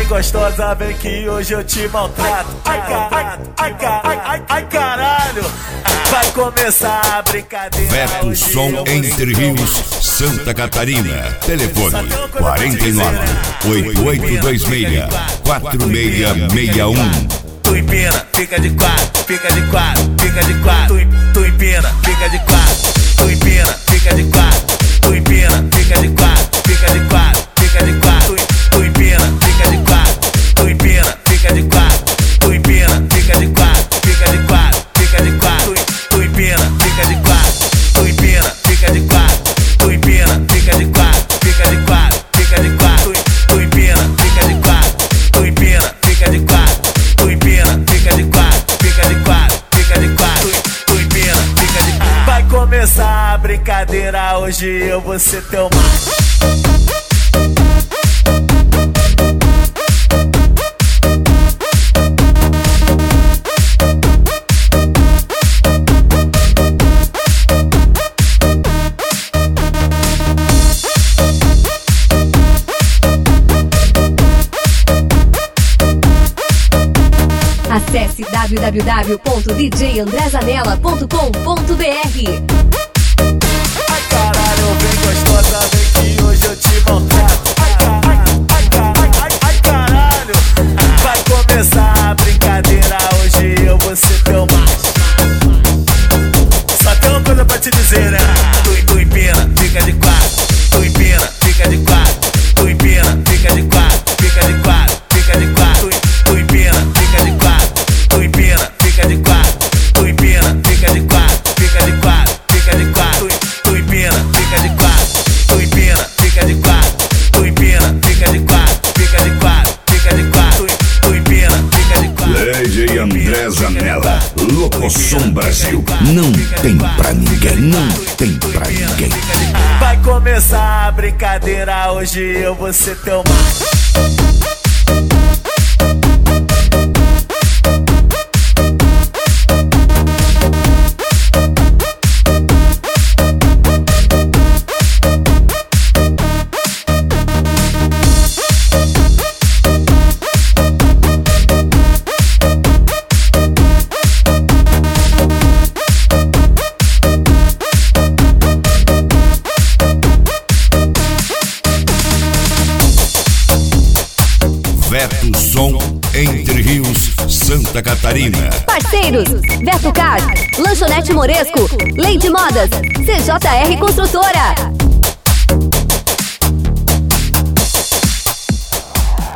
gostosa, vem que hoje eu te maltrato. Ai caralho, vai começar a brincadeira. Veto Som Entre Rios, Santa Catarina. Telefone 49 8826 4661. Tu empina, fica de quatro, fica de quatro, fica de quatro. Tu empina, fica de quatro. Tu empina, fica de quatro. Tu empina, fica de quatro, fica de quatro, fica de quatro. Tu empina, fica de quatro. Tu empina, fica de quatro. Tu empina, fica de quatro, fica de quatro, fica de quatro. Tu empina, fica de quatro. Tu empina, fica de quatro. Tu empina, fica de quatro, fica de quatro, fica de quatro. Tu empina, fica de quatro. Tu empina, fica de quatro. Tu empina, fica de quatro, fica de quatro, fica de quatro. Tu empina, fica de quatro. Vai começar a brincadeira, hoje eu vou ser teu macho. Acesse www.djandrezanella.com.br. Ai caralho, vem gostosa, vem que hoje eu te maltrato. Ai caralho, vai começar a brincadeira, hoje eu vou ser teu macho. Só tem uma coisa pra te dizer, né? Tu empina, fica de quatro. Tu empina, fica de quatro. Tu empina, fica de quatro, fica de quatro, fica de quatro. Tu empina, fica de quatro. Tu empina, fica de quatro. Tu empina, fica de quatro, fica de quatro, fica de quatro. Tu empina, fica de quatro. Tu empina, fica de quatro. Tu empina, fica de quatro, fica de quatro, fica de quatro. Tu empina, fica de quatro. DJ André Zanella, Locosom Brasil. Não tem pra ninguém, não tem pra ninguém. Vai começar a brincadeira, hoje eu vou ser teu macho. Veto Som Entre Rios, Santa Catarina. Parceiros: Veto Car, Lanchonete Moresco, Lady Modas, CJR Construtora.